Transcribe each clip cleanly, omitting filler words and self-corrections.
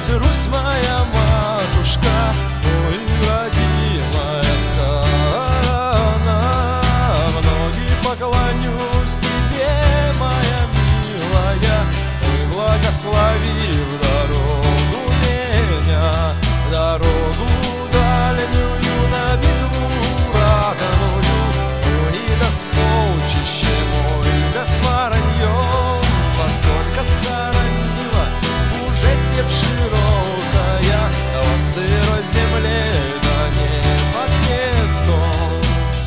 Русь моя матушка, ой, родимая страна. Ноги поклонюсь тебе, моя милая, ой, благослови в дорогу меня, дорогу дальнюю, на битву ратную, ой, да с полчищем, ой, да с вороньем, во сколько схоронила уже степь широкая, о сырой земле, да не под гнездом.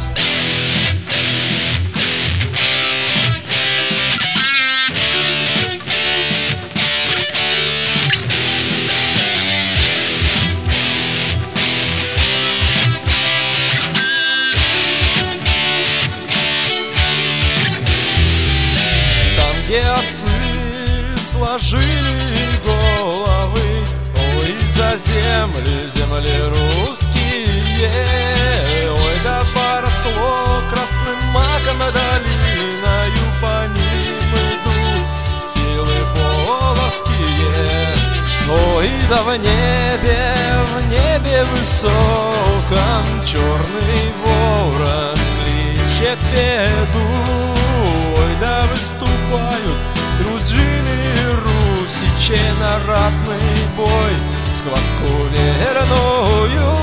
Где отцы сложили головы, ой, за земли русские, ой, да поросло красным маком долиною, по ним идут силы половские. Ой, да в небе высоком черный ворон кличет беду, ой, да выступают дружины русичей на ратный бой, схватку верную.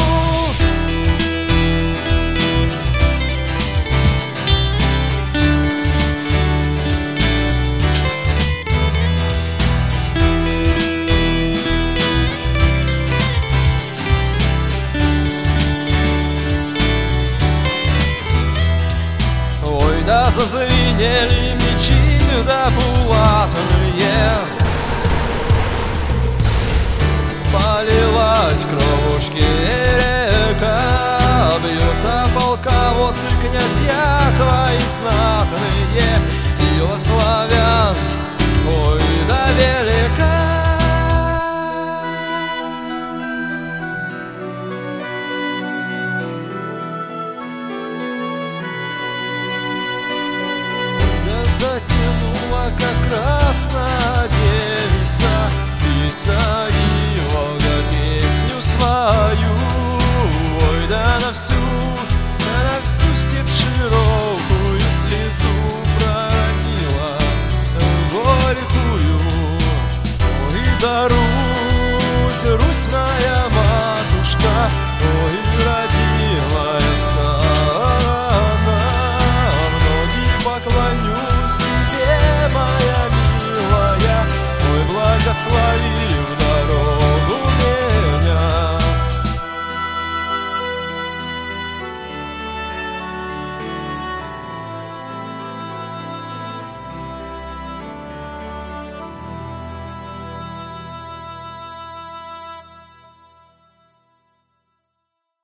Ой, да зазвенели мечи, да булатные, полилась кровушки река, бьются полководцы, князья твои знатные, сила славян, ой, да велика. Затянула, как красная девица, птица и Волга, песню свою, ой, да на всю степь широкую слезу проронила горькую. Ой, да Русь моя матушка, ой, родимая страна, поклонюсь тебе, моя милая, ой, благослови